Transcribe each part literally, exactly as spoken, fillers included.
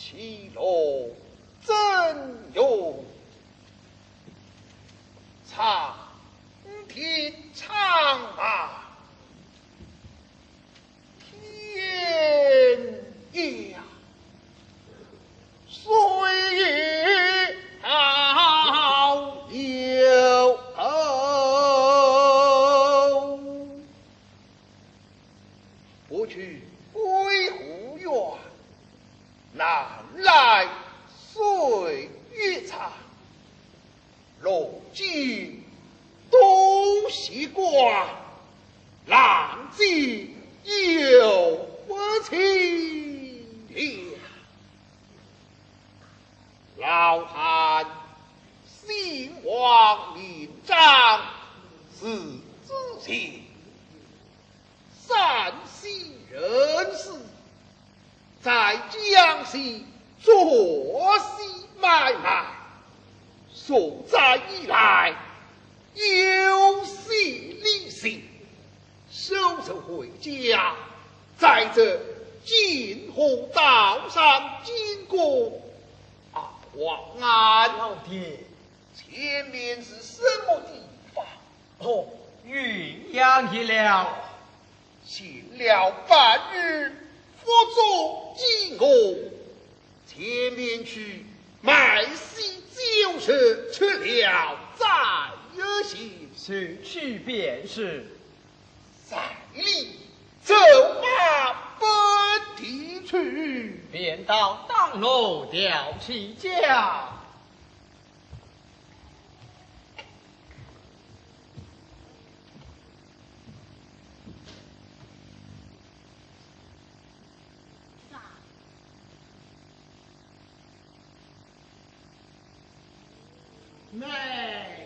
其乐怎用？长亭长马，天涯水好悠不去归湖远，南来岁月长。如今东西关，浪迹又不清了。老汉兴亡名章是自信，山西人士在江西做西买卖，所在以来有信立信，收成回家，在这金红道上经过。啊，王安老爹， 前面是什么地方？ 哦，鸳鸯一了。 行了半日，佛宗经过，前面去买喜酒食，吃了再而行。 是去便是。 在里走马奔蹄去， 便到当楼吊起驾。 妹。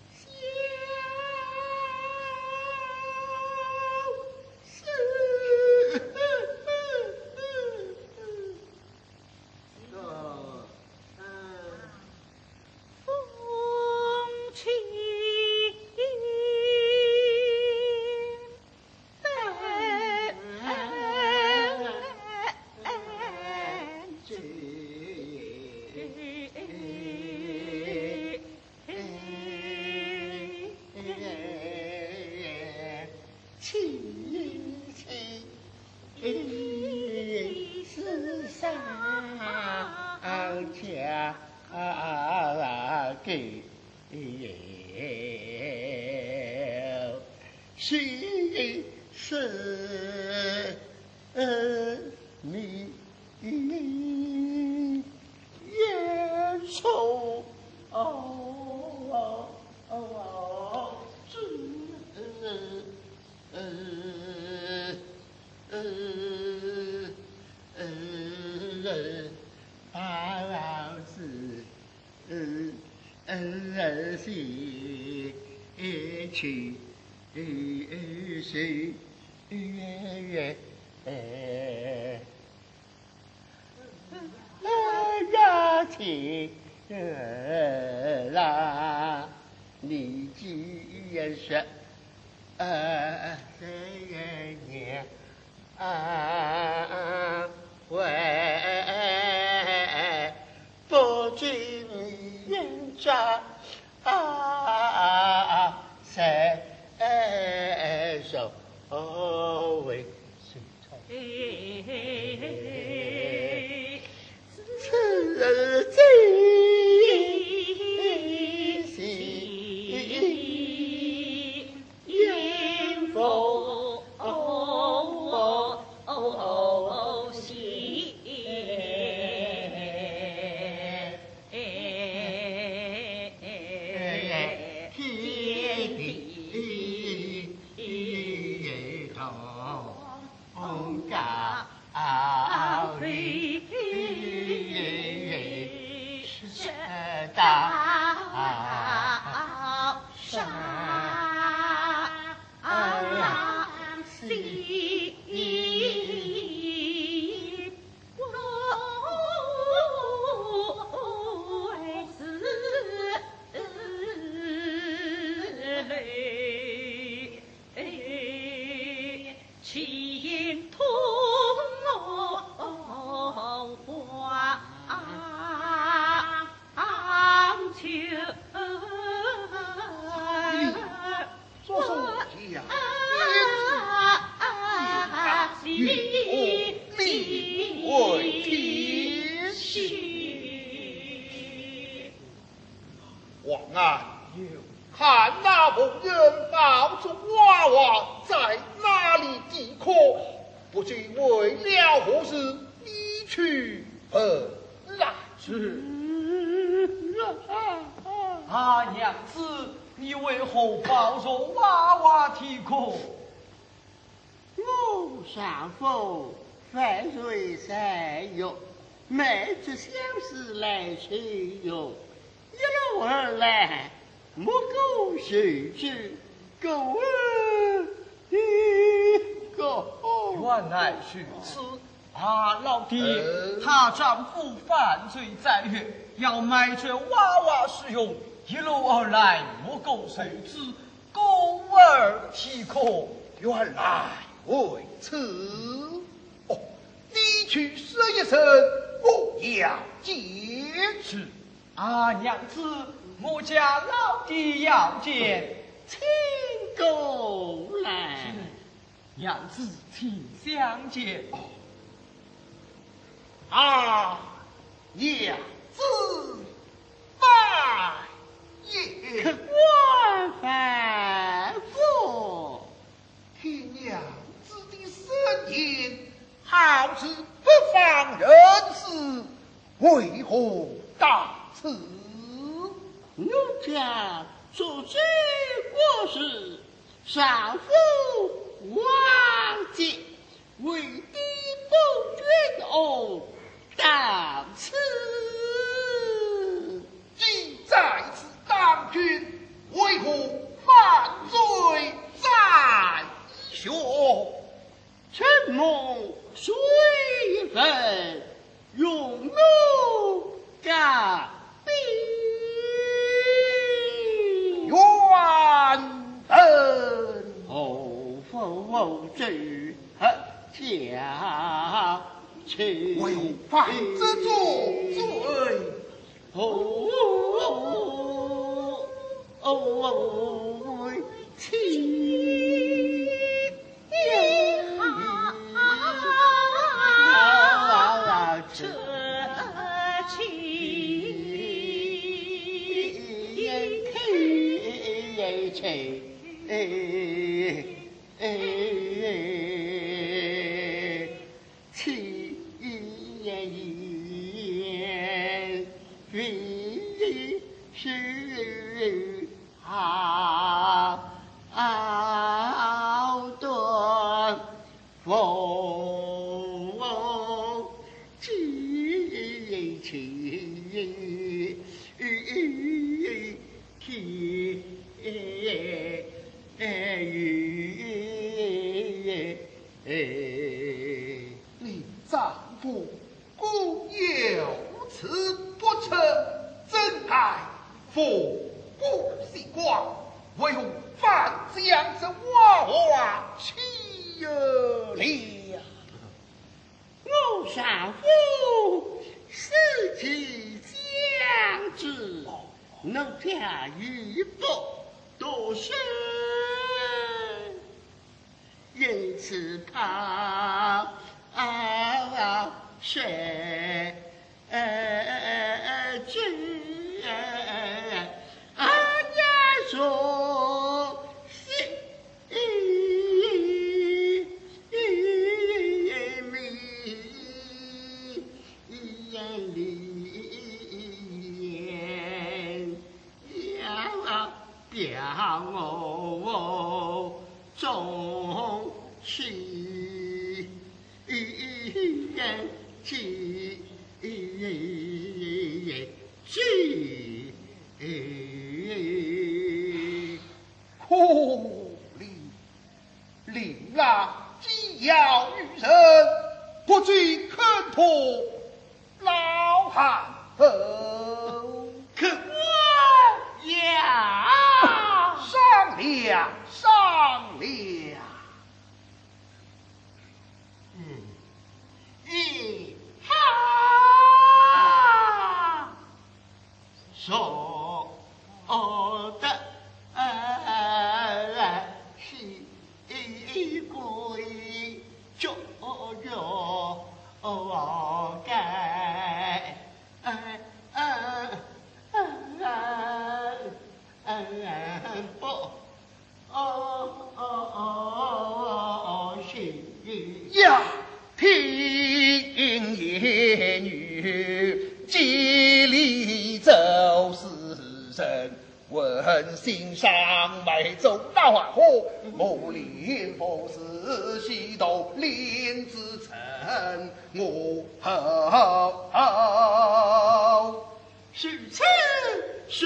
其实你眼愁哦哦知呃呃呃儿子儿媳去。是月呀亲啦，你既然是呃年啊为不知你人家啊谁手为谁此际喜迎风喜天地王安有看那妇人抱着娃娃在哪里抵抗，不知为了何事离去而来。 是。啊，娘子，你为何抱着娃娃啼哭？ 我上父犯罪三月，妹子相思来去哟，一路而来，莫够谁知，狗儿一个。 原来是此。啊，老爹，她丈夫犯罪在岳，要买这娃娃使用，一路而来，莫够谁知，狗儿啼哭。 原来为此，哦，你去说一声，我要见。 是啊，娘子，我家老爹要见， 请过来。 娘子，请相见。 啊，娘子拜也。 可官反复， 听娘子的声音，好似不妨人事，为何到此？ 奴家所知国事，上父忘记，为弟不君恩，到此。 既在此当君，为何犯罪在学？ 臣蒙水分，用奴改兵。 原本后否知家亲为犯之作罪。 哦哦，亲这情哎哎七言为是好断风知情你丈夫故有此不成，怎该父不习惯？为何反将这娃娃弃儿了？ 我上父思其将之，能家一步多生，因此怕谁知俺家说眼里要表我忠心记记可怜令郎既要遇人，不知肯托老汉后， 可我要商量商量。 一哈说的是归就该人。问心上眉中老花火，木林不是西头林子城，我好许此甚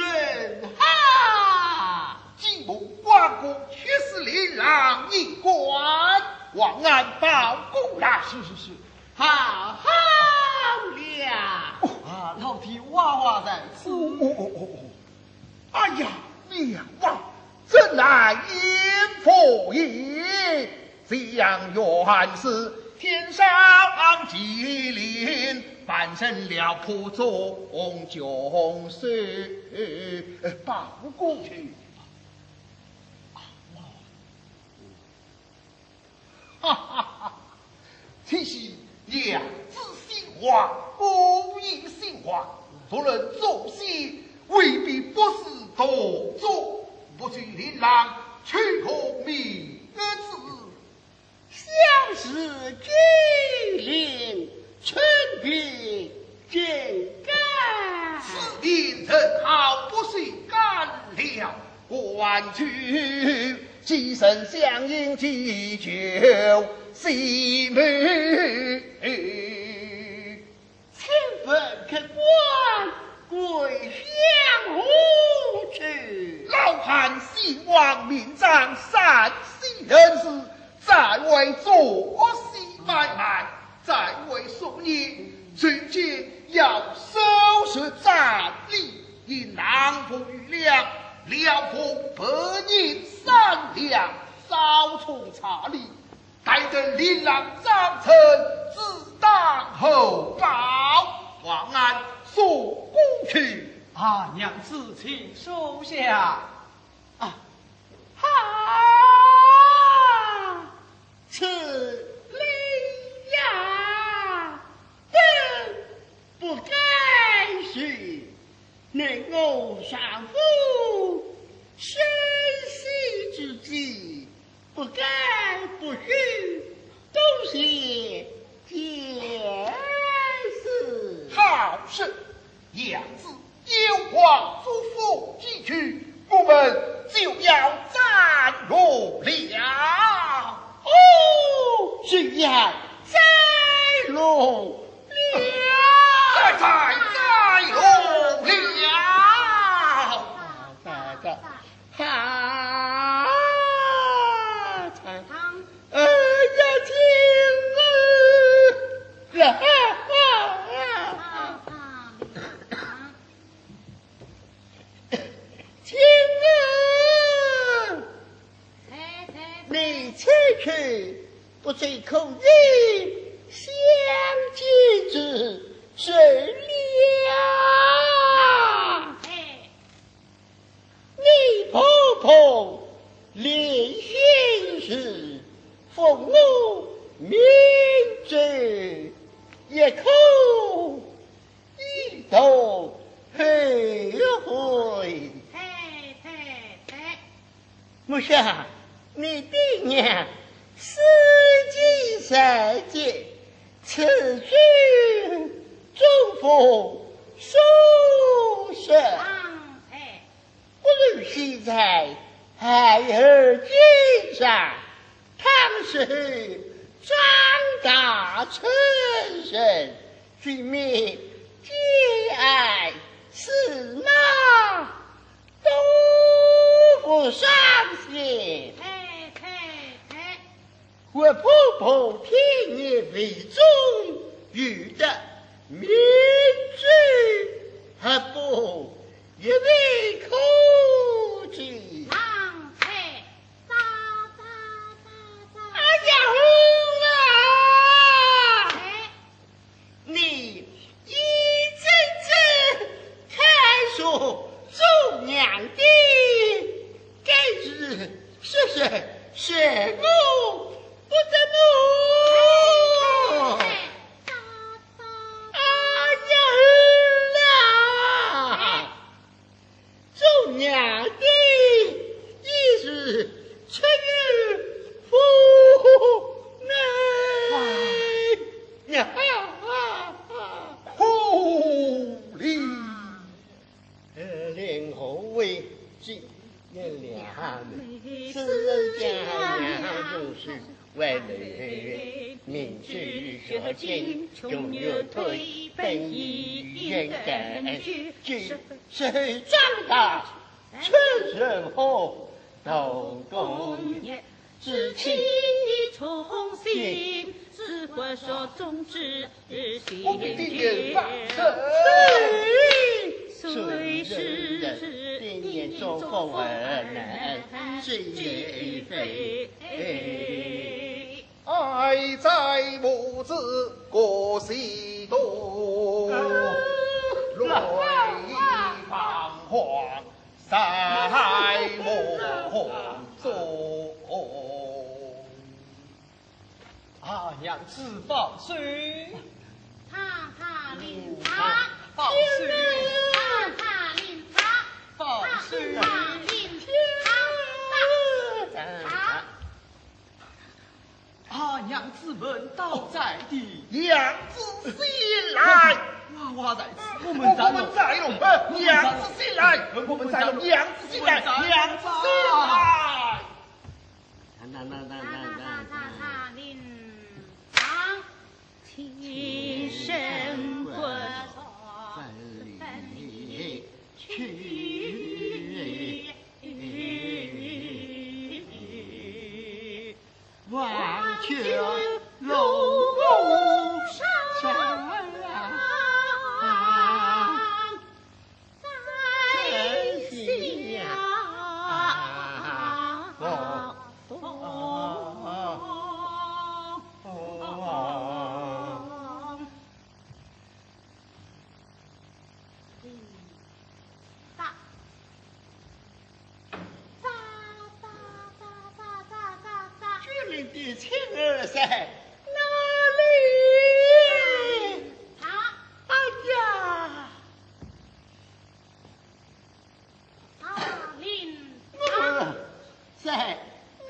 好。 既木关公却是琳琅一关，望安报功来。 是是是， 好好了。 啊，老弟娃娃在此。 哦哦哦哦哦！哎呀，娘啊，真乃因佛也！这样原是天上吉林，半生了破中穷水，报过去。哈哈哈！其实娘子心话，不应心话，不论做戏。未必不是多做，不去琳琅，却可名字。 相思吉林，春笔真干。 此地正好不是干了，关去几声相应祈求喜妹， 千分可观。归乡何去？ 老汉希望名长山西人士，在为做戏买卖，在为送业，最近要收拾战力，以囊不余粮，了风百年三两，少从茶里，待等琳琅章程，自当后报，望安送公去。 啊，娘子请收下。 啊，好，此理呀，本不该许，内我上夫生死之际，不该不许，都是件事。 好事，娘子有话嘱咐寄去，我们就要站落了。 哦，是要再落了， 再再再落了。 再再好，哎呀，听啊！亲儿，你此去不追口音，相见之谁了？你婆婆连心事，奉我明罪，也可一同后悔。母下，你的娘司机三界，此去中风书生，不论是在孩儿肩上，倘是长大成人，君命皆爱是吗？都不伤心。我婆婆听你为忠，遇的名罪，还不一味口技。哎呀啊！你一阵阵看说众娘的，该是是是是我不得不。众娘的意思出于父内呀， 苦力灵红为纪念两人，此人家娘永续，为人民去学经，永远推本意严根据，谁长大全人后都公业。 志气重新，只会说宗旨心决。虽是定年中风而能知非。 爱在母子过西东，泪彷徨在梦中。 阿娘自放水， 踏踏令茶， 放水， 踏踏令茶， 放水， 踏踏令茶， 阿娘自问道在地， 娘子醒来， 娃娃在此，我我们在们在龙，娘子醒来，我们在龙，娘子醒来，娘子醒来。 那那那踏那踏踏那踏令茶，情深滚分离去。望却龙山在西呀。的青儿在哪里？哎呀！ 塔林我在哪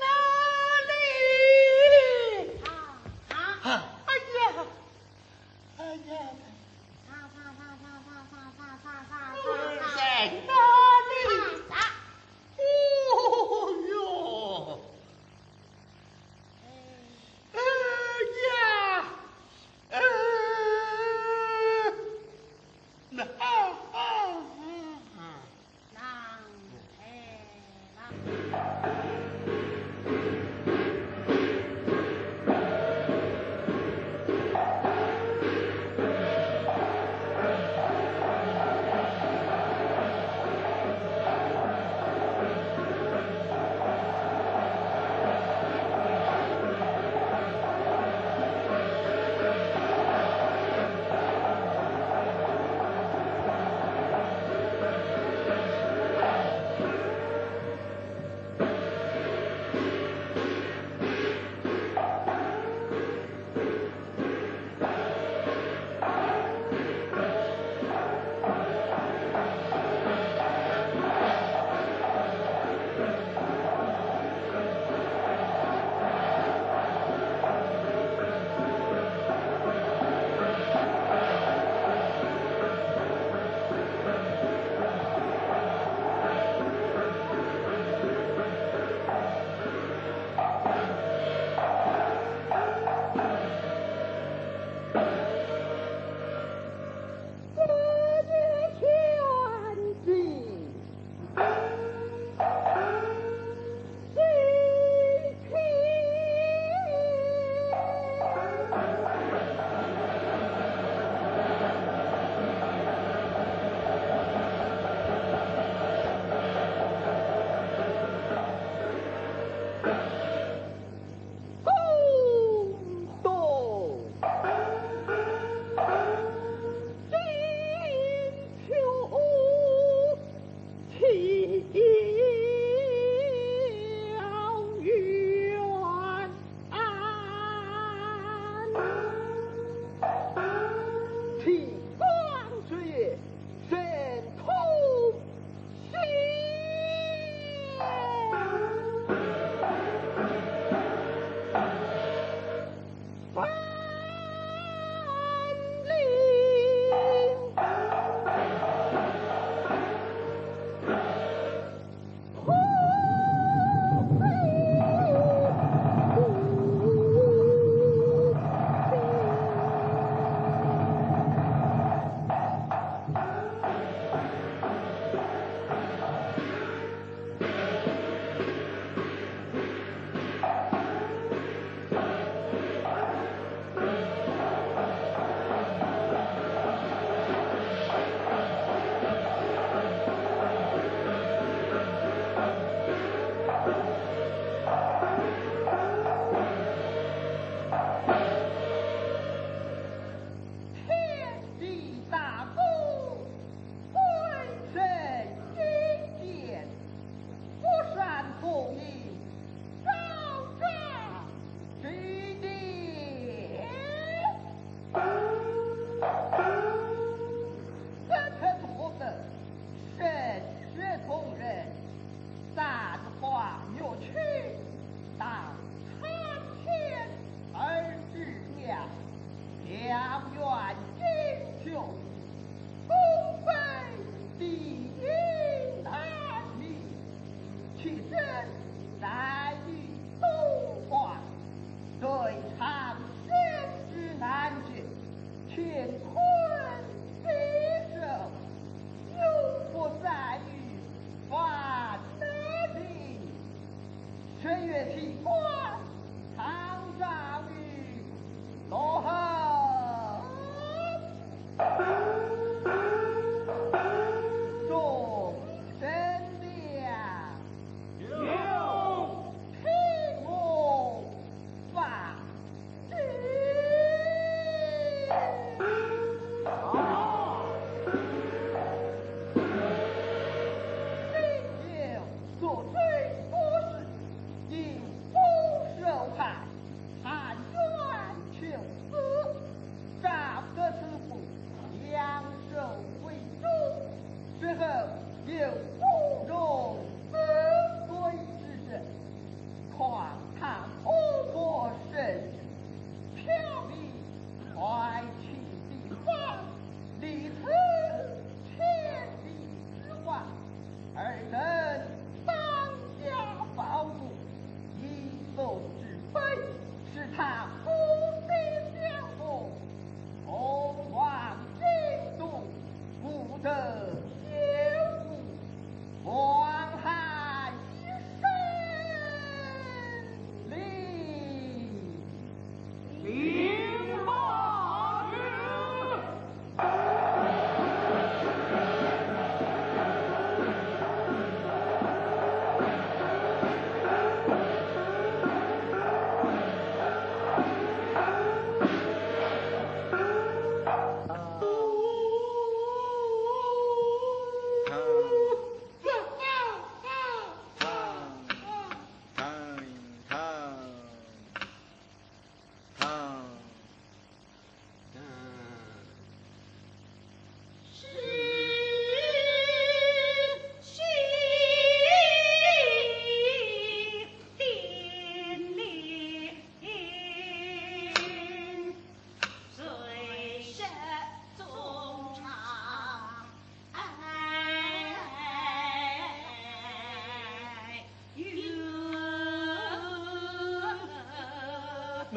里？ 塔啊！哎呀！哎呀！ 塔塔塔塔塔塔塔塔塔我塔在哪里？ 塔哦哟！ 哎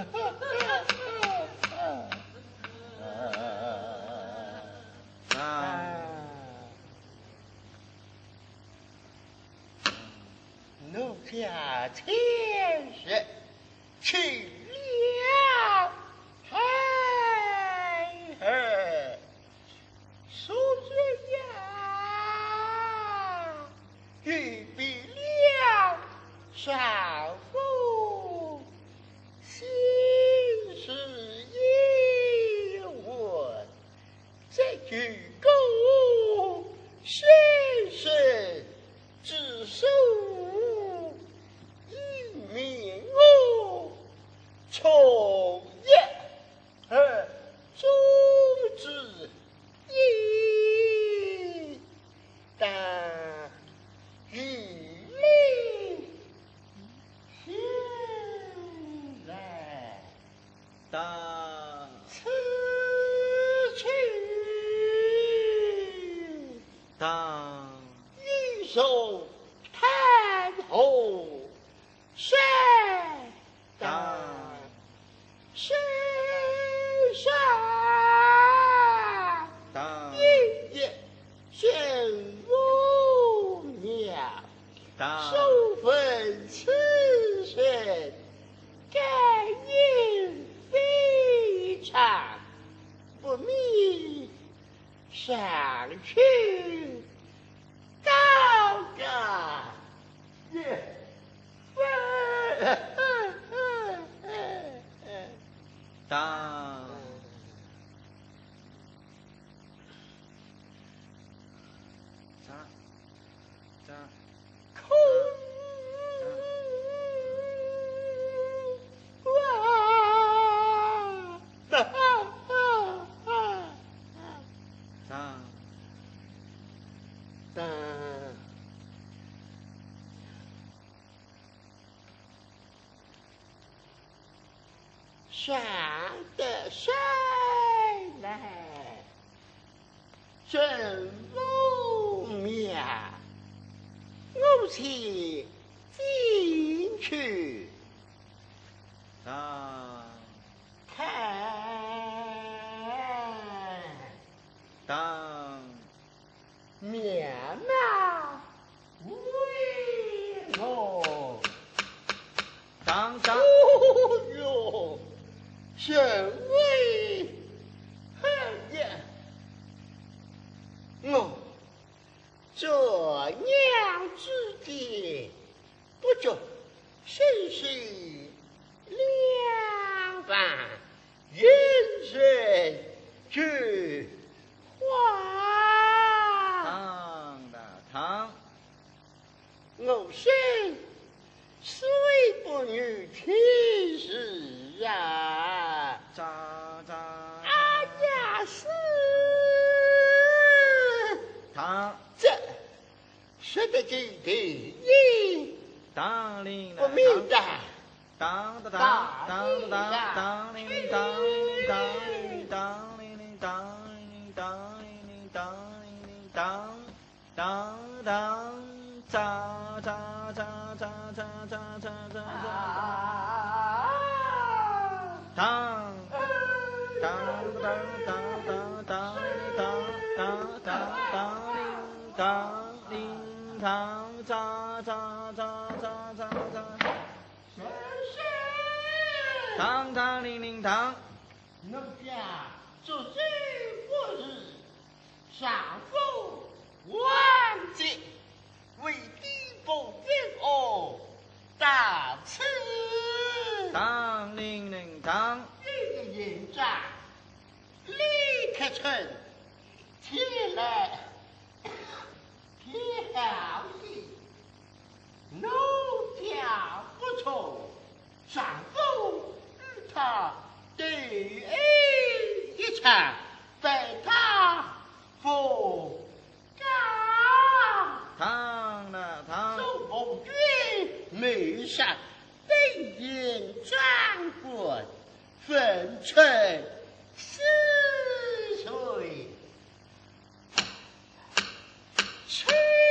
奴家前世去了海儿，苏子呀，预备了少妇，心事一问，这句公先生之手。命我从一而终之一，但与你现来当此去当一手叹后。谁当谁上当一夜见无鸟， 当手分此身，感应非常，不密上去高高也。 当咋咋空啊！ 咋当上得山来，真无妙。我且进去当看， 当面貌为我。 当当哦哟，身为何人？我这娘子的不久生是两番人生之话。 当的当我生虽不女天使啊， 咋咋阿呀是当这说的这第一当铃不明白。 当当当当当当铃铃当铃铃当铃铃当铃铃当铃铃当铃铃当铃铃当当当咋咋咋咋咋咋咋咋咋当当当当当当当当当当铃当铃当咋咋咋咋咋咋当当铃铃当奴家昨日不日上父万劫，为地不平哦，大此当铃铃当一个人战，立刻成天来天好意，奴家不从上父与他对弈一场，被他不告。 当了当周凤君眉上飞檐转滚，粉尘似水，漆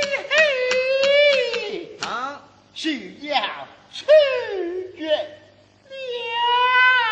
黑当需要取决了。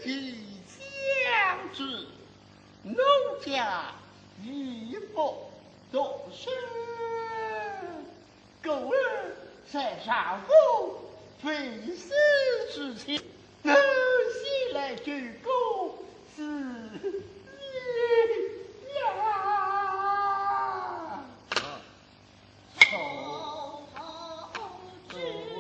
体相知，奴家义不动身。狗儿在上风，非死之情，能西来鞠躬是你呀！ 后知。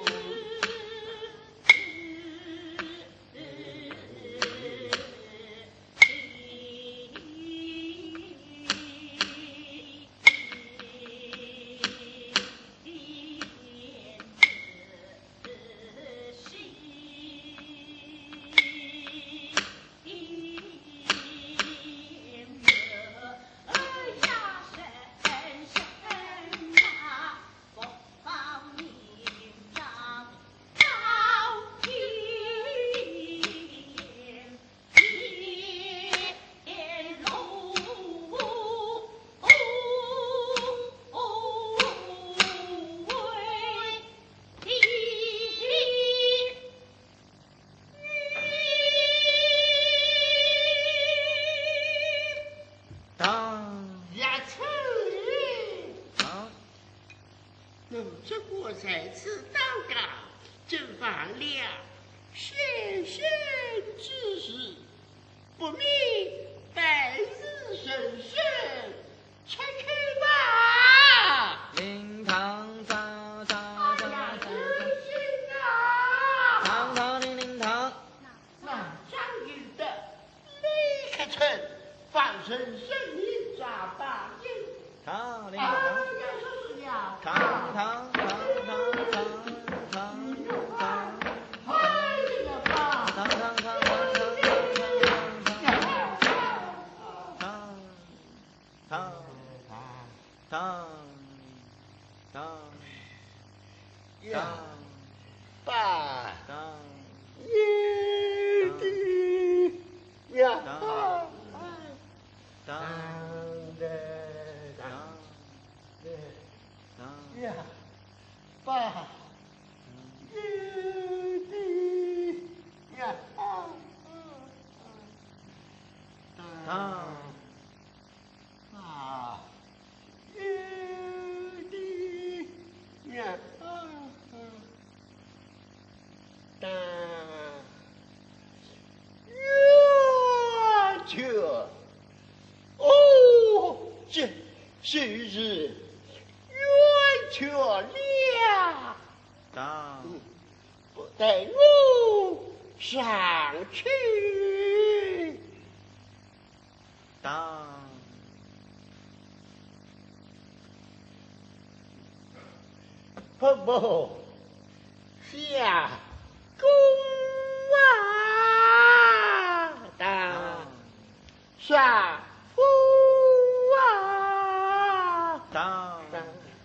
这国在此祷告，正犯了先生之事，不明百日生生，拆开吧。 灵堂上上哎上呀，真上， 心啊！ 堂堂灵灵堂， 那张玉的李克成放生生命炸八经， 堂灵哎呀， 堂， 说是呀， 堂堂堂堂堂堂堂。 哎呀爸， 堂堂堂堂堂堂堂堂呀，爸， 堂爷的呀， 当当当的当的当呀，爸，爷的呀， 当啊，爷的呀，当月缺，哦，这是日月缺了， 当不带路上去。 当婆婆下公啊，当上夫啊， 当当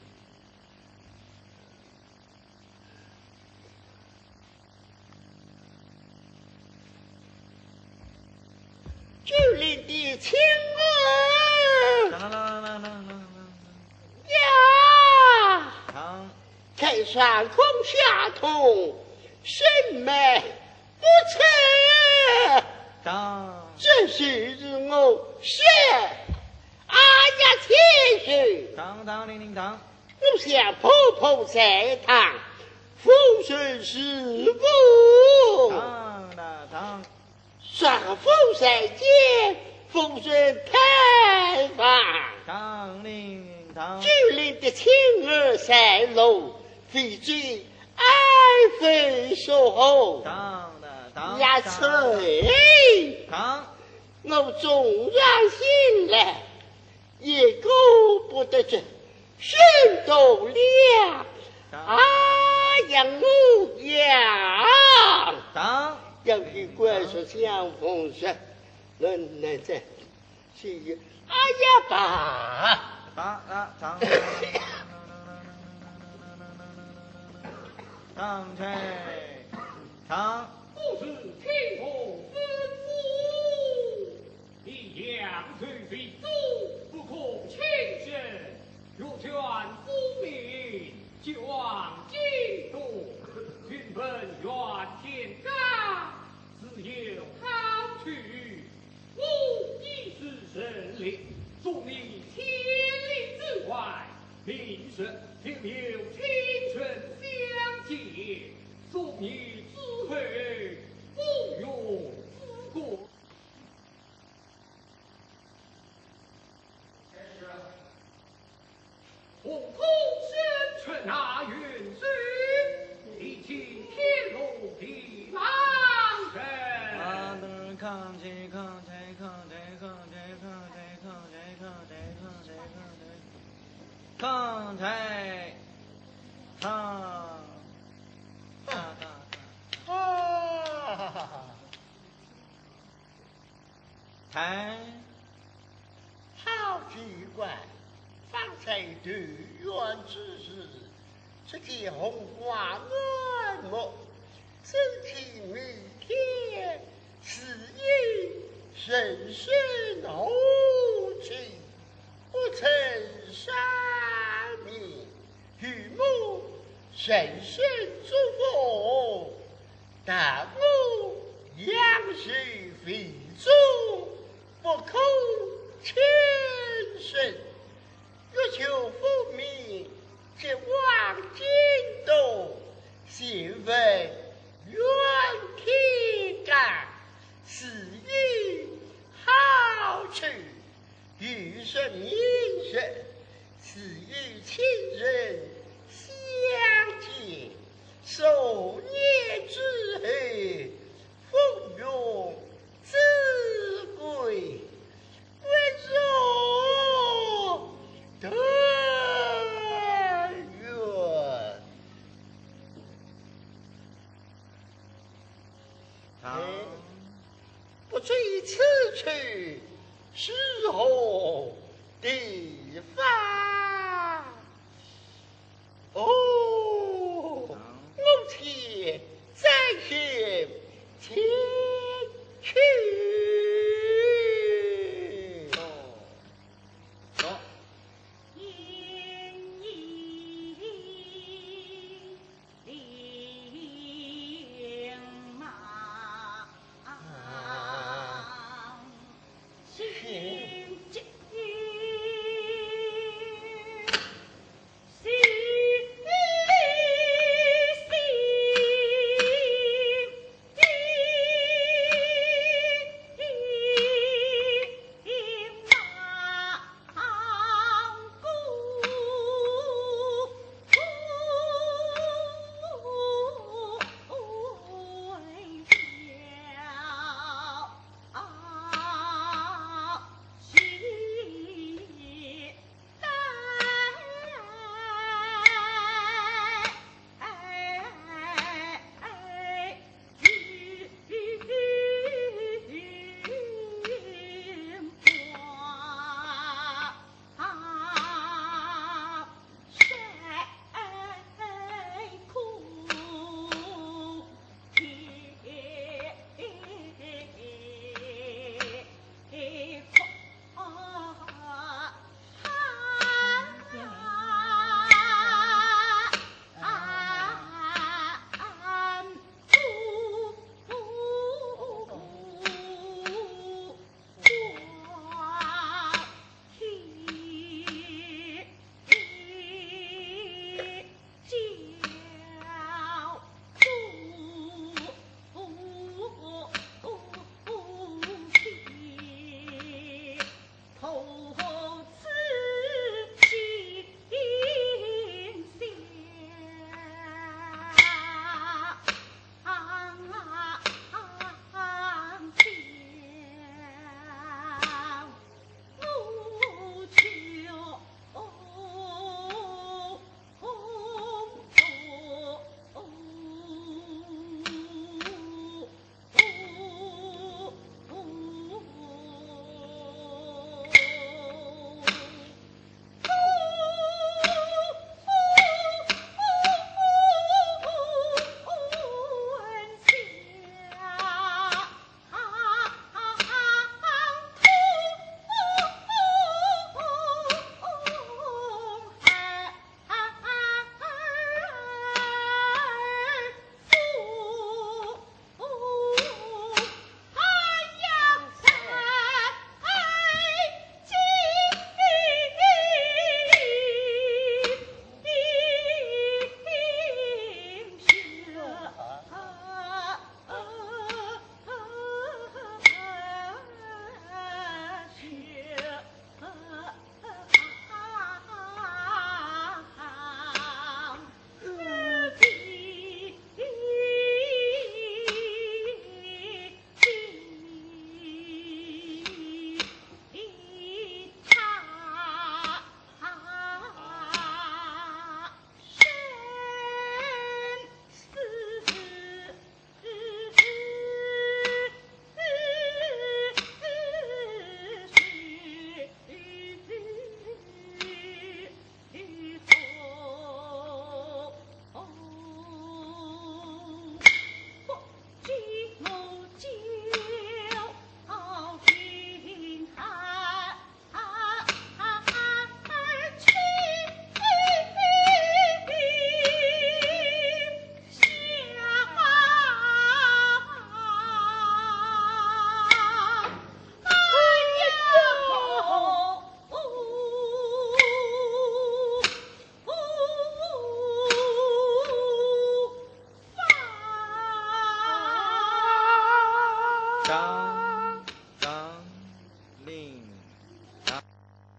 九里的青儿当当当当当呀。 当在上空下痛，身脉不测， 当这是我是阿呀天师， 当当灵灵当我向婆婆在堂，风水师傅， 当的当上风在间，风水牌坊， 当灵当九里的青儿在路，飞机爱飞守候。 当的当呀， 当翠， 当我纵然醒来，也顾不得这身动了。啊呀，我呀， 当要是怪说相逢时，能能在是啊呀爸， 当当当当吹当不是天后吩咐，你养罪非诛，不可轻生。若劝夫命，就往京都，君本愿天罡，自有他去，我已是胜利，祝你千里之外，平生天有青春相见，祝你智慧不用自过。红空生春那云水，一起天路的狼人。 啊，等看谁看谁看谁看谁看谁看谁看谁看谁看谁看谁看看看啊！ 台好奇怪，方才对原之时，这件红花暖目，整体明天，此意深深厚情，不曾杀灭，与母深深祝福，但我养育非主，不可轻生。欲求父命，即往京都，先问远天干，此意好处，余生名声，此与亲人相见，数年之后，风涌之归，为若得愿。 好， 不知此去是何地方？